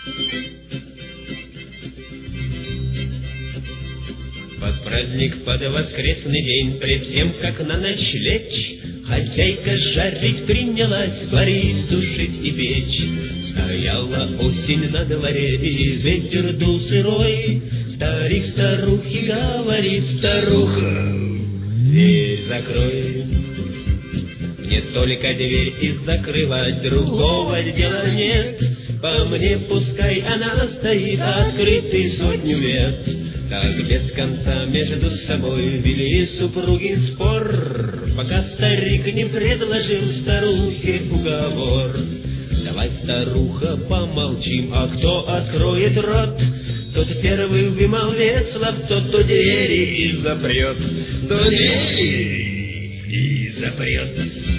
Под праздник, под воскресный день, пред тем, как на ночь лечь, хозяйка жарить принялась, варить, сушить и печь. Стояла осень на дворе, и ветер дул сырой. Старик старухе говорит: старуха, дверь закрой. Мне только дверь и закрывать, другого дела нет. По мне пускай она стоит открытой сотню лет. Так без конца между собой вели супруги спор, пока старик не предложил старухе уговор. Давай, старуха, помолчим, а кто откроет рот, тот первый вымолвит словцо, то двери и запрет, то двери и запрет.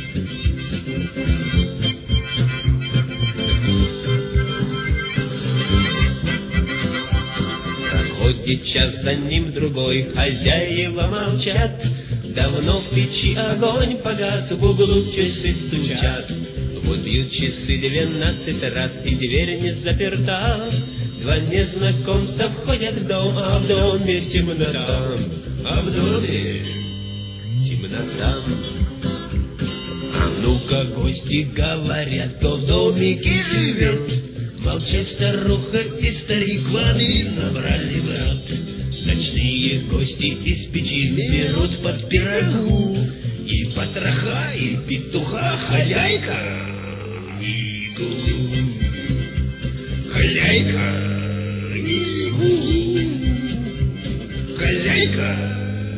Проходит час, за ним другой, хозяева молчат. Давно в печи огонь погас, в углу часы стучат. Вот бьют часы 12 раз, и дверь не заперта. Два незнакомца входят в дом, а в доме темнота. А в доме темнота. А ну-ка, гости говорят, кто в домике живет. Молчит старуха и старик, воды набрали в рот. Ночные гости из печи берут под пирогу и потроха, и петуха, хозяйка. Хозяйка, хозяйка,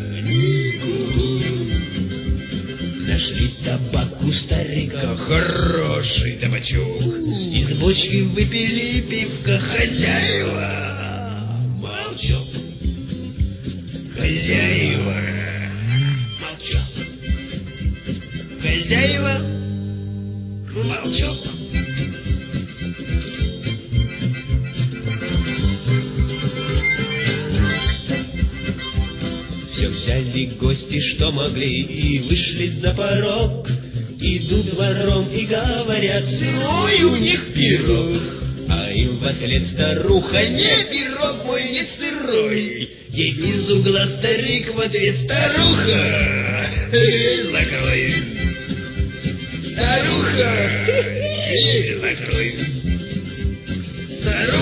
нашли табак у старика, хороший табачок. Из бочки выпили пивка, хозяева молчат. Хозяева молчат. Хозяева молчат. Все взяли гости, что могли, и вышли за порог. Идут двором и говорят: сырой у них пирог. А им в ответ старуха: не, пирог мой не сырой. Ей из угла старик в ответ: старуха, закрой. Старуха, закрой. Старуха.